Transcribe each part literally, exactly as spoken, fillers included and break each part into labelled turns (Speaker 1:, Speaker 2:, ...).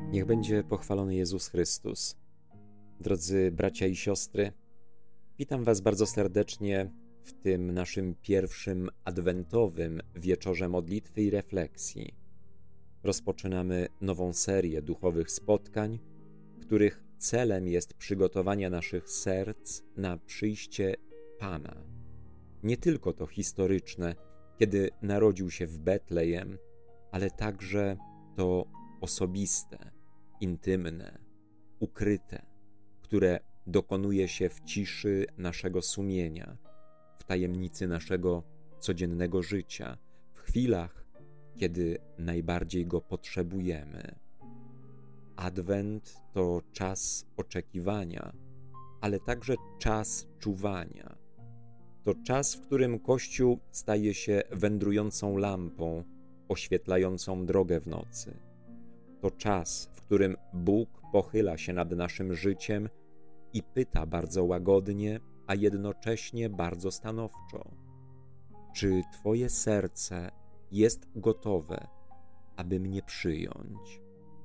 Speaker 1: Niech będzie pochwalony Jezus Chrystus. Drodzy bracia i siostry, witam Was bardzo serdecznie w tym naszym pierwszym adwentowym wieczorze modlitwy i refleksji. Rozpoczynamy nową serię duchowych spotkań, których celem jest przygotowanie naszych serc na przyjście Pana. Nie tylko to historyczne, kiedy narodził się w Betlejem, ale także to osobiste, intymne, ukryte, które dokonuje się w ciszy naszego sumienia, w tajemnicy naszego codziennego życia, w chwilach, kiedy najbardziej go potrzebujemy. Adwent to czas oczekiwania, ale także czas czuwania. To czas, w którym Kościół staje się wędrującą lampą, oświetlającą drogę w nocy. To czas, w którym Bóg pochyla się nad naszym życiem i pyta bardzo łagodnie, a jednocześnie bardzo stanowczo: czy Twoje serce jest gotowe, aby mnie przyjąć?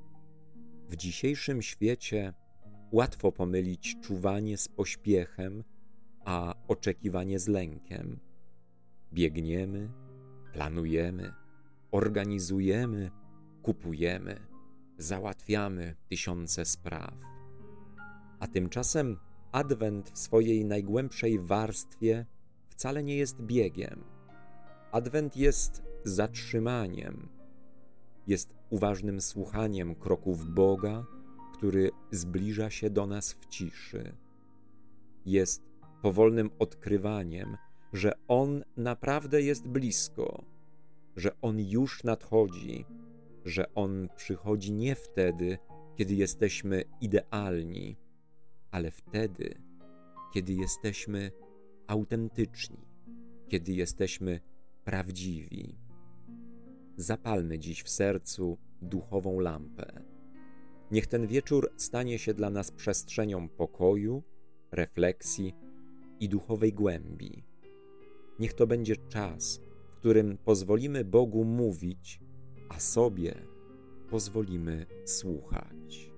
Speaker 1: W dzisiejszym świecie łatwo pomylić czuwanie z pośpiechem, a oczekiwanie z lękiem. Biegniemy, planujemy, organizujemy, kupujemy, załatwiamy tysiące spraw. A tymczasem Adwent w swojej najgłębszej warstwie wcale nie jest biegiem. Adwent jest zatrzymaniem, jest uważnym słuchaniem kroków Boga, który zbliża się do nas w ciszy. Jest powolnym odkrywaniem, że On naprawdę jest blisko, że On już nadchodzi, że On przychodzi nie wtedy, kiedy jesteśmy idealni, ale wtedy, kiedy jesteśmy autentyczni, kiedy jesteśmy prawdziwi. Zapalmy dziś w sercu duchową lampę. Niech ten wieczór stanie się dla nas przestrzenią pokoju, refleksji i duchowej głębi. Niech to będzie czas, w którym pozwolimy Bogu mówić, a sobie pozwolimy słuchać.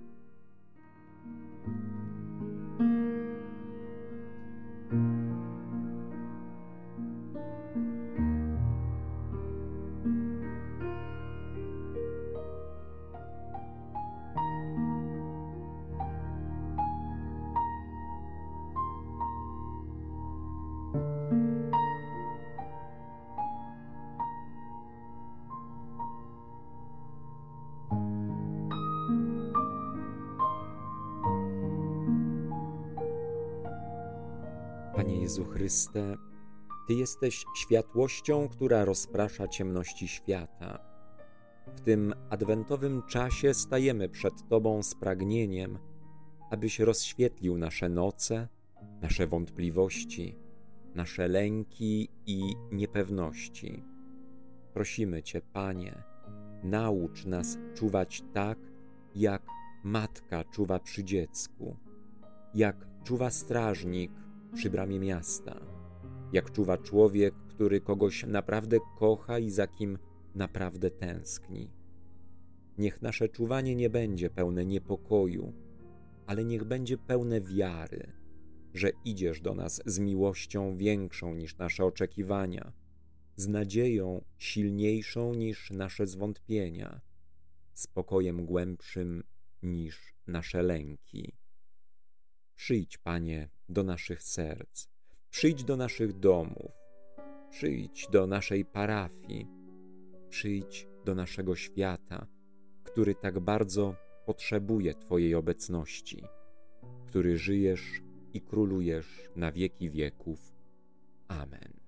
Speaker 1: Panie Jezu Chryste, Ty jesteś światłością, która rozprasza ciemności świata. W tym adwentowym czasie stajemy przed Tobą z pragnieniem, abyś rozświetlił nasze noce, nasze wątpliwości, nasze lęki i niepewności. Prosimy Cię, Panie, naucz nas czuwać tak, jak matka czuwa przy dziecku, jak czuwa strażnik przy bramie miasta, jak czuwa człowiek, który kogoś naprawdę kocha i za kim naprawdę tęskni. Niech nasze czuwanie nie będzie pełne niepokoju, ale niech będzie pełne wiary, że idziesz do nas z miłością większą niż nasze oczekiwania, z nadzieją silniejszą niż nasze zwątpienia, spokojem głębszym niż nasze lęki. Przyjdź, Panie, do naszych serc, przyjdź do naszych domów, przyjdź do naszej parafii, przyjdź do naszego świata, który tak bardzo potrzebuje Twojej obecności, który żyjesz i królujesz na wieki wieków. Amen.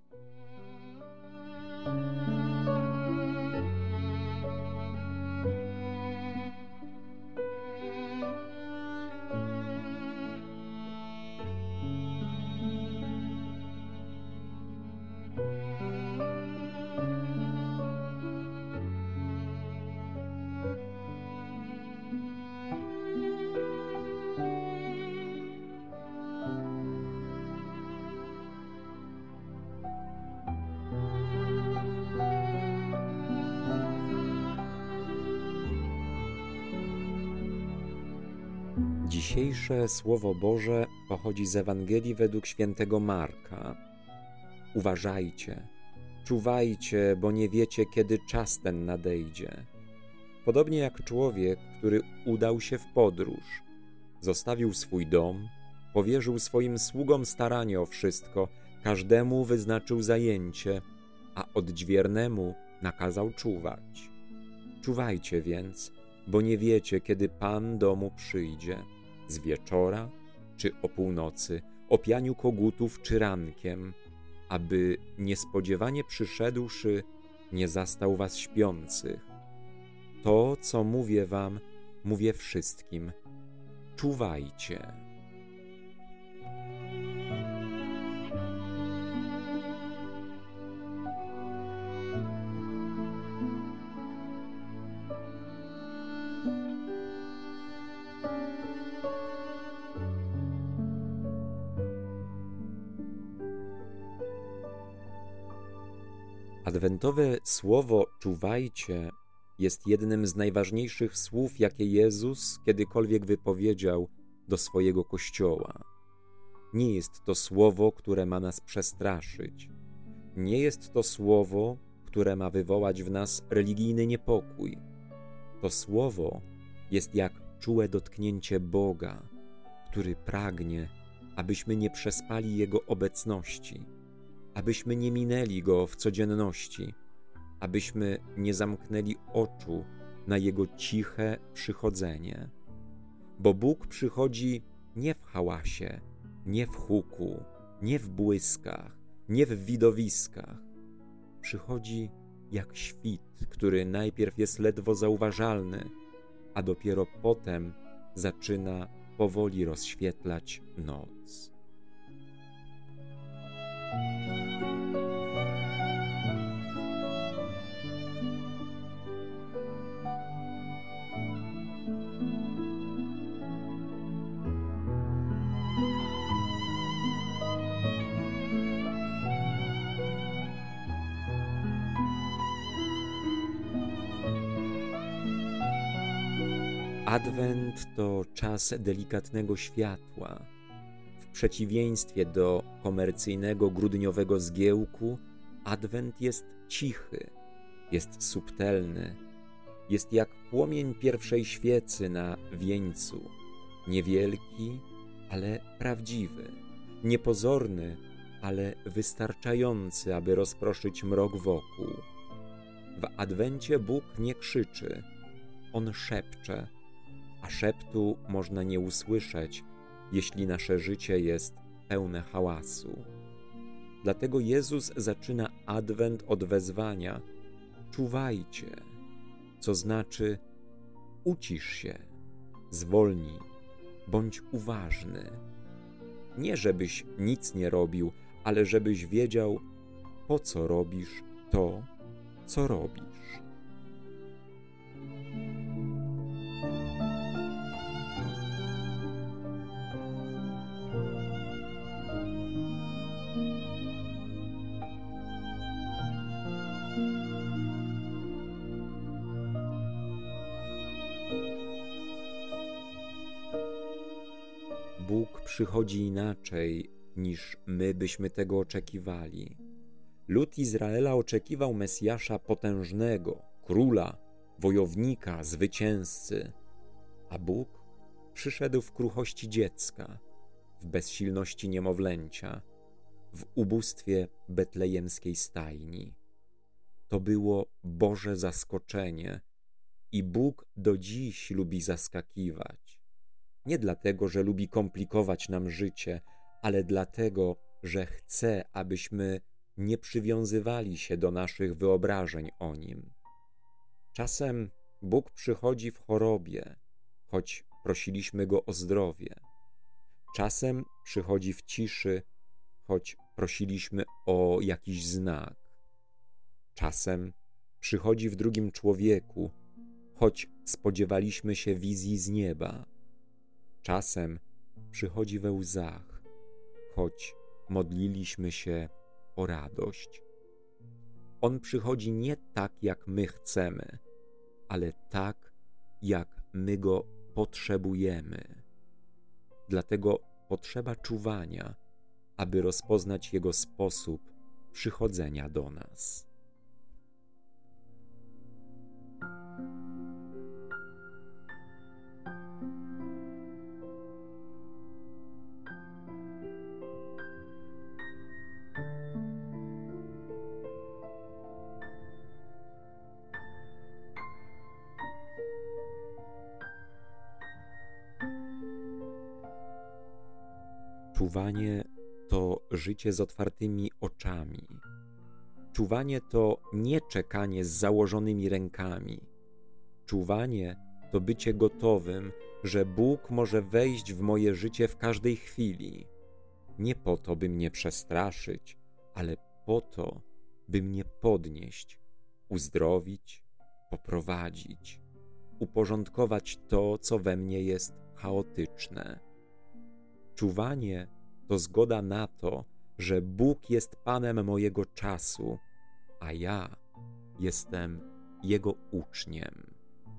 Speaker 1: Dzisiejsze Słowo Boże pochodzi z Ewangelii według świętego Marka. Uważajcie, czuwajcie, bo nie wiecie, kiedy czas ten nadejdzie. Podobnie jak człowiek, który udał się w podróż. Zostawił swój dom, powierzył swoim sługom staranie o wszystko, każdemu wyznaczył zajęcie, a odźwiernemu nakazał czuwać. Czuwajcie więc, bo nie wiecie, kiedy Pan domu przyjdzie, z wieczora czy o północy, o pianiu kogutów czy rankiem, aby niespodziewanie przyszedłszy nie zastał was śpiących. To, co mówię wam, mówię wszystkim. Czuwajcie. Adwentowe słowo czuwajcie jest jednym z najważniejszych słów, jakie Jezus kiedykolwiek wypowiedział do swojego Kościoła. Nie jest to słowo, które ma nas przestraszyć. Nie jest to słowo, które ma wywołać w nas religijny niepokój. To słowo jest jak czułe dotknięcie Boga, który pragnie, abyśmy nie przespali Jego obecności, abyśmy nie minęli Go w codzienności, abyśmy nie zamknęli oczu na Jego ciche przychodzenie. Bo Bóg przychodzi nie w hałasie, nie w huku, nie w błyskach, nie w widowiskach. Przychodzi jak świt, który najpierw jest ledwo zauważalny, a dopiero potem zaczyna powoli rozświetlać noc. Adwent to czas delikatnego światła. W przeciwieństwie do komercyjnego grudniowego zgiełku, Adwent jest cichy, jest subtelny, jest jak płomień pierwszej świecy na wieńcu, niewielki, ale prawdziwy, niepozorny, ale wystarczający, aby rozproszyć mrok wokół. W Adwencie Bóg nie krzyczy, On szepcze, a szeptu można nie usłyszeć, jeśli nasze życie jest pełne hałasu. Dlatego Jezus zaczyna Adwent od wezwania: czuwajcie, co znaczy ucisz się, zwolnij, bądź uważny. Nie żebyś nic nie robił, ale żebyś wiedział, po co robisz to, co robisz. Bóg przychodzi inaczej, niż my byśmy tego oczekiwali. Lud Izraela oczekiwał Mesjasza potężnego, króla, wojownika, zwycięzcy, a Bóg przyszedł w kruchości dziecka, w bezsilności niemowlęcia, w ubóstwie betlejemskiej stajni. To było Boże zaskoczenie i Bóg do dziś lubi zaskakiwać. Nie dlatego, że lubi komplikować nam życie, ale dlatego, że chce, abyśmy nie przywiązywali się do naszych wyobrażeń o Nim. Czasem Bóg przychodzi w chorobie, choć prosiliśmy Go o zdrowie. Czasem przychodzi w ciszy, choć prosiliśmy o jakiś znak. Czasem przychodzi w drugim człowieku, choć spodziewaliśmy się wizji z nieba. Czasem przychodzi we łzach, choć modliliśmy się o radość. On przychodzi nie tak, jak my chcemy, ale tak, jak my Go potrzebujemy. Dlatego potrzeba czuwania, aby rozpoznać Jego sposób przychodzenia do nas. Czuwanie to życie z otwartymi oczami. Czuwanie to nie czekanie z założonymi rękami. Czuwanie to bycie gotowym, że Bóg może wejść w moje życie w każdej chwili. Nie po to, by mnie przestraszyć, ale po to, by mnie podnieść, uzdrowić, poprowadzić, uporządkować to, co we mnie jest chaotyczne. Czuwanie to zgoda na to, że Bóg jest Panem mojego czasu, a ja jestem Jego uczniem.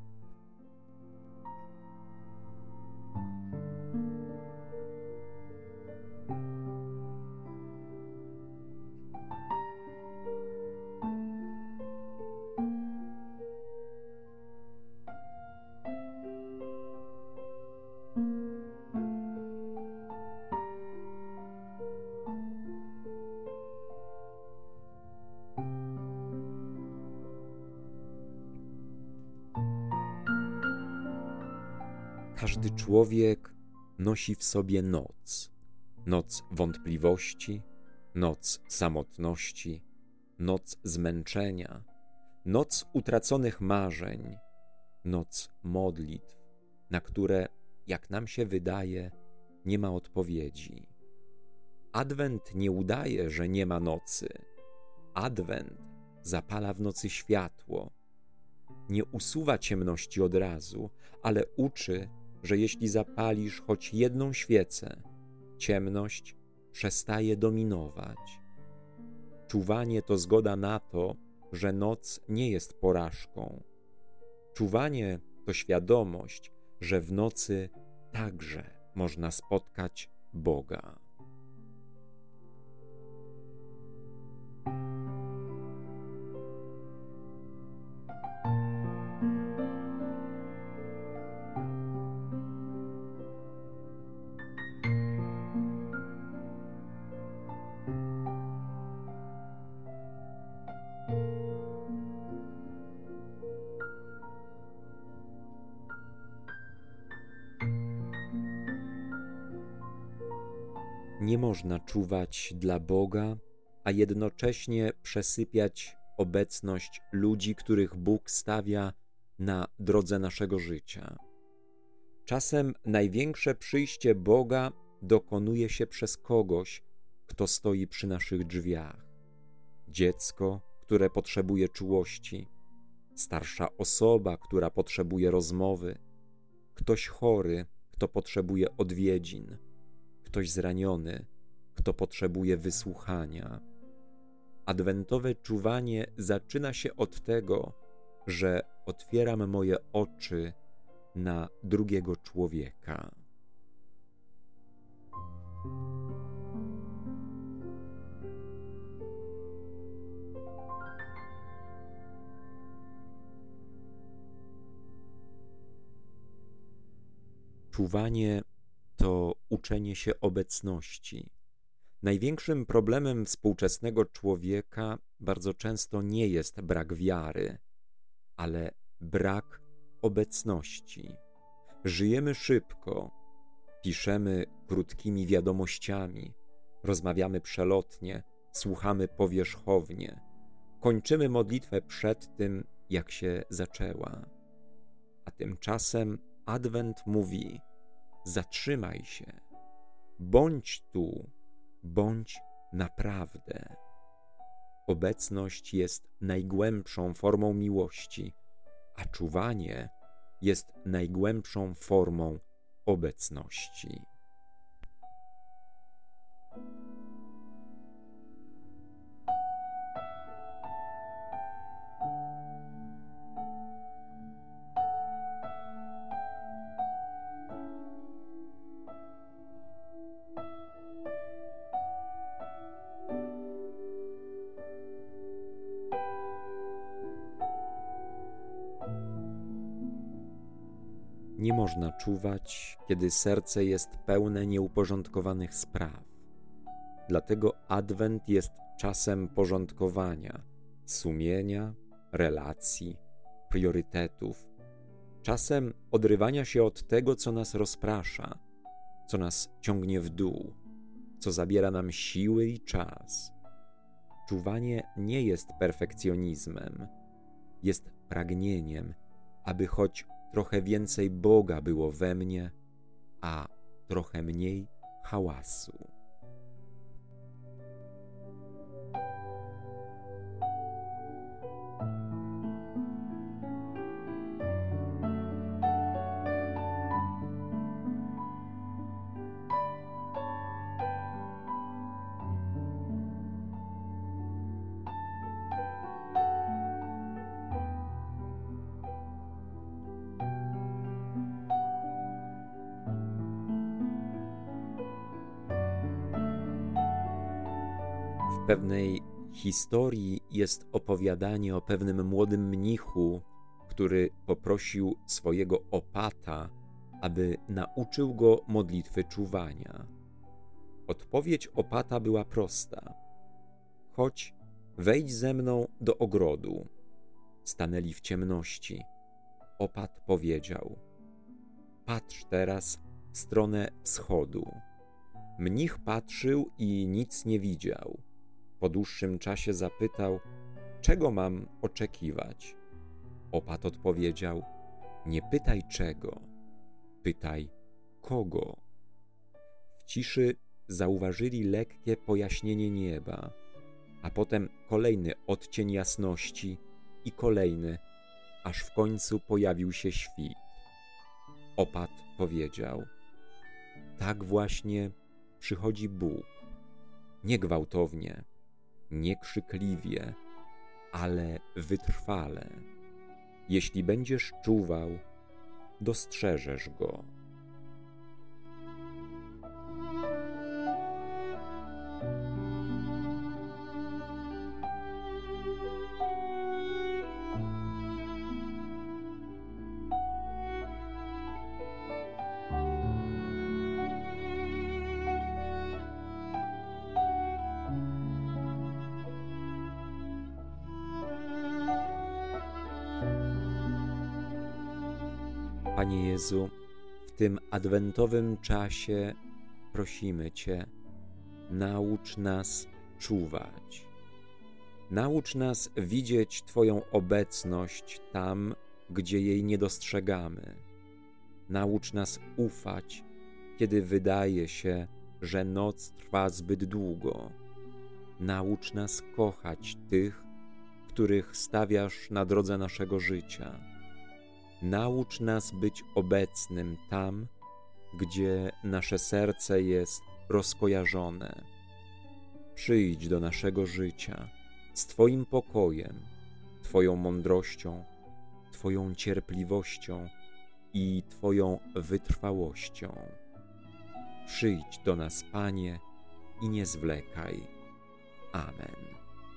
Speaker 1: Każdy człowiek nosi w sobie noc. Noc wątpliwości, noc samotności, noc zmęczenia, noc utraconych marzeń, noc modlitw, na które, jak nam się wydaje, nie ma odpowiedzi. Adwent nie udaje, że nie ma nocy. Adwent zapala w nocy światło. Nie usuwa ciemności od razu, ale uczy, że jeśli zapalisz choć jedną świecę, ciemność przestaje dominować. Czuwanie to zgoda na to, że noc nie jest porażką. Czuwanie to świadomość, że w nocy także można spotkać Boga. Nie można czuwać dla Boga, a jednocześnie przesypiać obecność ludzi, których Bóg stawia na drodze naszego życia. Czasem największe przyjście Boga dokonuje się przez kogoś, kto stoi przy naszych drzwiach. Dziecko, które potrzebuje czułości, starsza osoba, która potrzebuje rozmowy, ktoś chory, kto potrzebuje odwiedzin, ktoś zraniony, kto potrzebuje wysłuchania. Adwentowe czuwanie zaczyna się od tego, że otwieram moje oczy na drugiego człowieka. Czuwanie to uczenie się obecności. Największym problemem współczesnego człowieka bardzo często nie jest brak wiary, ale brak obecności. Żyjemy szybko, piszemy krótkimi wiadomościami, rozmawiamy przelotnie, słuchamy powierzchownie, kończymy modlitwę przed tym, jak się zaczęła. A tymczasem Adwent mówi: zatrzymaj się, bądź tu, bądź naprawdę. Obecność jest najgłębszą formą miłości, a czuwanie jest najgłębszą formą obecności. Nie można czuwać, kiedy serce jest pełne nieuporządkowanych spraw. Dlatego Adwent jest czasem porządkowania, sumienia, relacji, priorytetów, czasem odrywania się od tego, co nas rozprasza, co nas ciągnie w dół, co zabiera nam siły i czas. Czuwanie nie jest perfekcjonizmem, jest pragnieniem, aby choć trochę więcej Boga było we mnie, a trochę mniej hałasu. W pewnej historii jest opowiadanie o pewnym młodym mnichu, który poprosił swojego opata, aby nauczył go modlitwy czuwania. Odpowiedź opata była prosta: chodź, wejdź ze mną do ogrodu. Stanęli w ciemności. Opat powiedział: patrz teraz w stronę wschodu. Mnich patrzył i nic nie widział. Po dłuższym czasie zapytał: czego mam oczekiwać? Opat odpowiedział: nie pytaj czego, pytaj kogo. W ciszy zauważyli lekkie pojaśnienie nieba, a potem kolejny odcień jasności i kolejny, aż w końcu pojawił się świt. Opat powiedział: tak właśnie przychodzi Bóg, nie gwałtownie, nie krzykliwie, ale wytrwale. Jeśli będziesz czuwał, dostrzeżesz Go. Panie Jezu, w tym adwentowym czasie prosimy Cię, naucz nas czuwać. Naucz nas widzieć Twoją obecność tam, gdzie jej nie dostrzegamy. Naucz nas ufać, kiedy wydaje się, że noc trwa zbyt długo. Naucz nas kochać tych, których stawiasz na drodze naszego życia. Naucz nas być obecnym tam, gdzie nasze serce jest rozkojarzone. Przyjdź do naszego życia z Twoim pokojem, Twoją mądrością, Twoją cierpliwością i Twoją wytrwałością. Przyjdź do nas, Panie, i nie zwlekaj. Amen.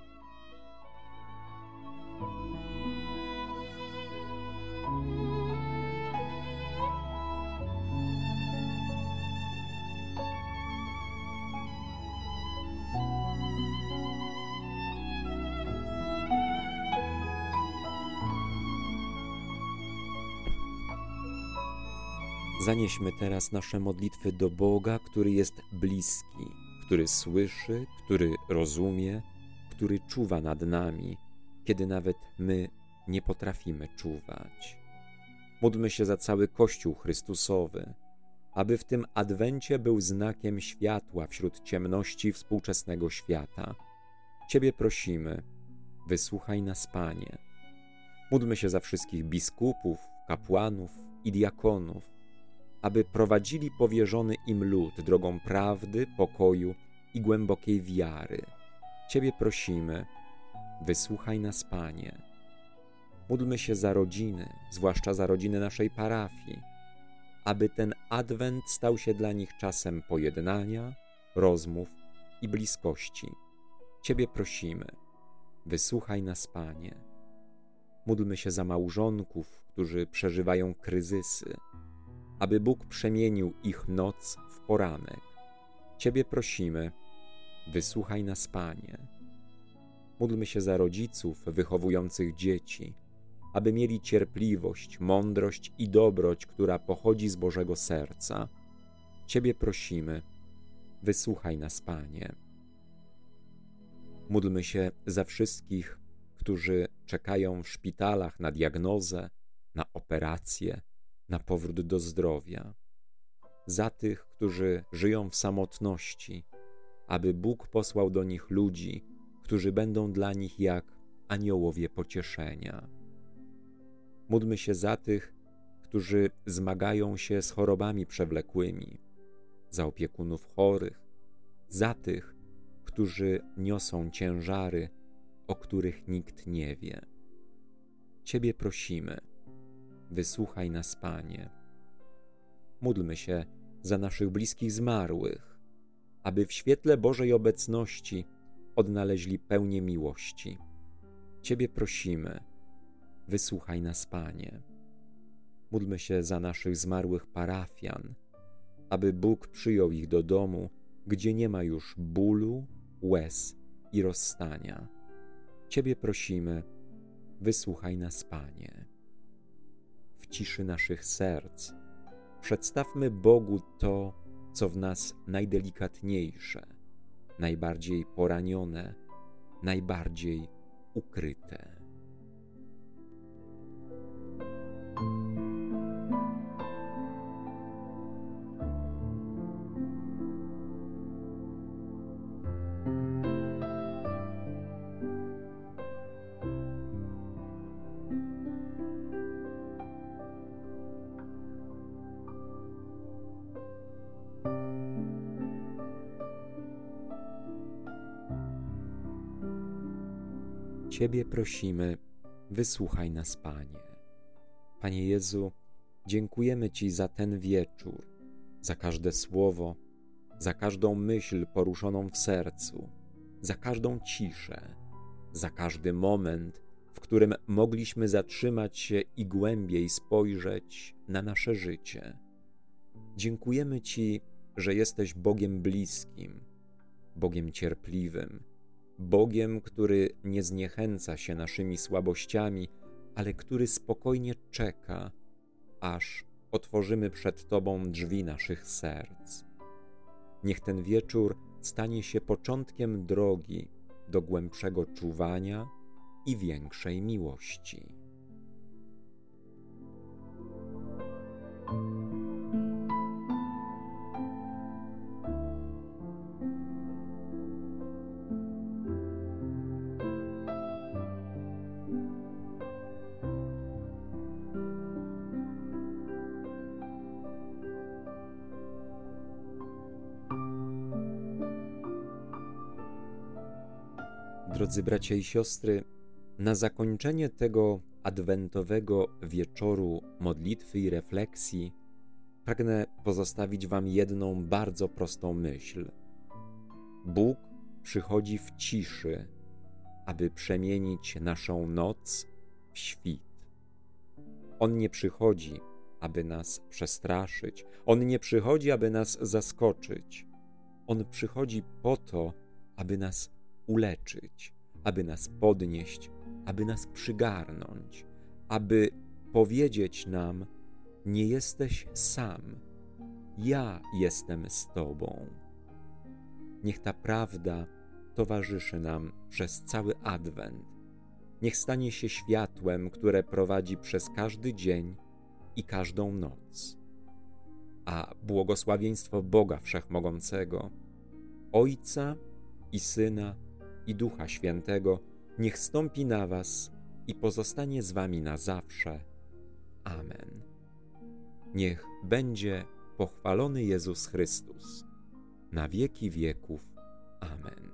Speaker 1: Zanieśmy teraz nasze modlitwy do Boga, który jest bliski, który słyszy, który rozumie, który czuwa nad nami, kiedy nawet my nie potrafimy czuwać. Módlmy się za cały Kościół Chrystusowy, aby w tym Adwencie był znakiem światła wśród ciemności współczesnego świata. Ciebie prosimy, wysłuchaj nas, Panie. Módlmy się za wszystkich biskupów, kapłanów i diakonów, aby prowadzili powierzony im lud drogą prawdy, pokoju i głębokiej wiary. Ciebie prosimy, wysłuchaj nas, Panie. Módlmy się za rodziny, zwłaszcza za rodziny naszej parafii, aby ten Adwent stał się dla nich czasem pojednania, rozmów i bliskości. Ciebie prosimy, wysłuchaj nas, Panie. Módlmy się za małżonków, którzy przeżywają kryzysy, aby Bóg przemienił ich noc w poranek. Ciebie prosimy, wysłuchaj nas, Panie. Módlmy się za rodziców wychowujących dzieci, aby mieli cierpliwość, mądrość i dobroć, która pochodzi z Bożego serca. Ciebie prosimy, wysłuchaj nas, Panie. Módlmy się za wszystkich, którzy czekają w szpitalach na diagnozę, na operację, na powrót do zdrowia. Za tych, którzy żyją w samotności, aby Bóg posłał do nich ludzi, którzy będą dla nich jak aniołowie pocieszenia. Módlmy się za tych, którzy zmagają się z chorobami przewlekłymi, za opiekunów chorych, za tych, którzy niosą ciężary, o których nikt nie wie. Ciebie prosimy, wysłuchaj nas, Panie. Módlmy się za naszych bliskich zmarłych, aby w świetle Bożej obecności odnaleźli pełnię miłości. Ciebie prosimy, wysłuchaj nas, Panie. Módlmy się za naszych zmarłych parafian, aby Bóg przyjął ich do domu, gdzie nie ma już bólu, łez i rozstania. Ciebie prosimy, wysłuchaj nas, Panie. W ciszy naszych serc przedstawmy Bogu to, co w nas najdelikatniejsze, najbardziej poranione, najbardziej ukryte. Ciebie prosimy, wysłuchaj nas, Panie. Panie Jezu, dziękujemy Ci za ten wieczór, za każde słowo, za każdą myśl poruszoną w sercu, za każdą ciszę, za każdy moment, w którym mogliśmy zatrzymać się i głębiej spojrzeć na nasze życie. Dziękujemy Ci, że jesteś Bogiem bliskim, Bogiem cierpliwym, Bogiem, który nie zniechęca się naszymi słabościami, ale który spokojnie czeka, aż otworzymy przed Tobą drzwi naszych serc. Niech ten wieczór stanie się początkiem drogi do głębszego czuwania i większej miłości. Drodzy bracia i siostry, na zakończenie tego adwentowego wieczoru modlitwy i refleksji pragnę pozostawić Wam jedną bardzo prostą myśl. Bóg przychodzi w ciszy, aby przemienić naszą noc w świt. On nie przychodzi, aby nas przestraszyć. On nie przychodzi, aby nas zaskoczyć. On przychodzi po to, aby nas uleczyć, aby nas podnieść, aby nas przygarnąć, aby powiedzieć nam: nie jesteś sam, ja jestem z Tobą. Niech ta prawda towarzyszy nam przez cały Adwent. Niech stanie się światłem, które prowadzi przez każdy dzień i każdą noc. A błogosławieństwo Boga Wszechmogącego, Ojca i Syna i Ducha Świętego niech stąpi na Was i pozostanie z Wami na zawsze. Amen. Niech będzie pochwalony Jezus Chrystus na wieki wieków. Amen.